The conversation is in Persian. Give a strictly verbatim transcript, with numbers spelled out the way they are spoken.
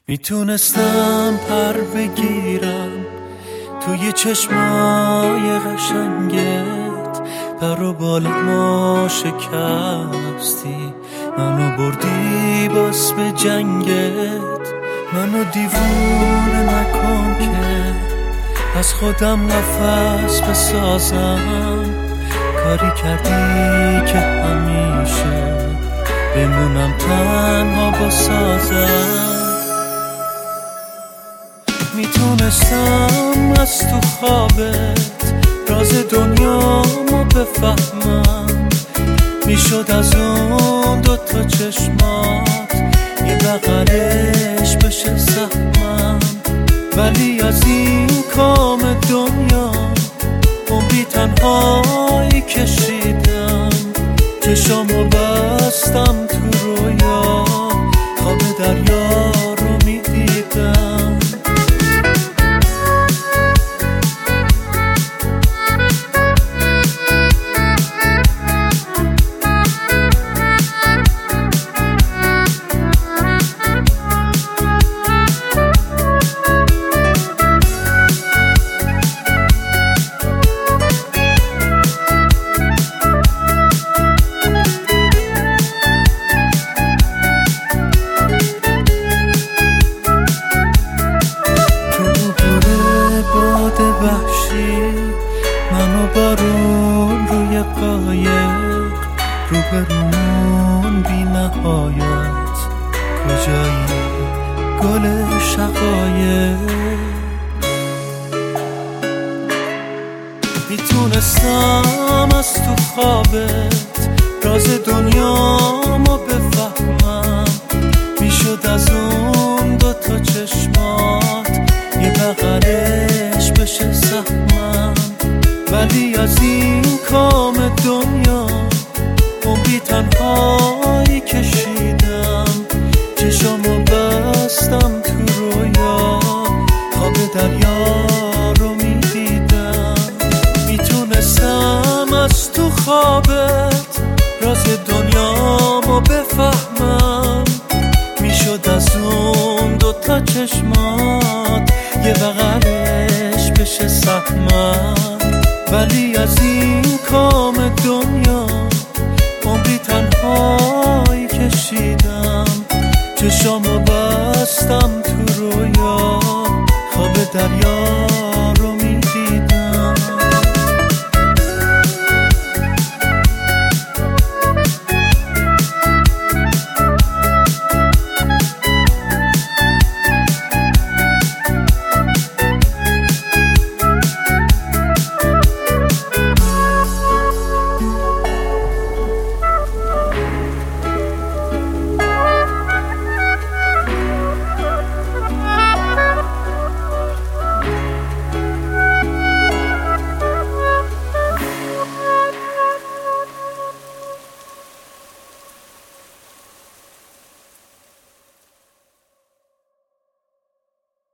میتونستم پر بگیرم توی چشمای قشنگت، پر و بال ما شکستی، منو بردی باز به جنگت. منو دیوونه نکن که از خودم نفس بسازم، کاری کردی که همیشه بمونم تنها با سازم. میتونستم از تو خوابت راز دنیامو بفهمم، میشد از اون دوتا چشمات یه بغلش بشه سهمم. ولی از این کام دنیا عمری تنهایی کشیدم، چشامو بستم تو رویا، خواب دریا رو میدیدم. منو بارون روی قایق، رو برون بی نهایت، کجایی گل شقایق. میتونستم از تو خوابت راز دنیامو بفهمم، میشد از اون دوتا چشمات یه بغلش بشه سهمم. ولی از این کام دنیا عمری تنهایی کشیدم، چشامو بستم تو رویا، خواب دریا رو میدیدم. میتونستم از تو خوابت راز دنیامو بفهمم، میشد از اون دوتا چشمات یه بغلش بشه سهمم. ولی از این کام دنیا عمری تنهایی کشیدم، چشامو بستم تو رویا، خواب دریا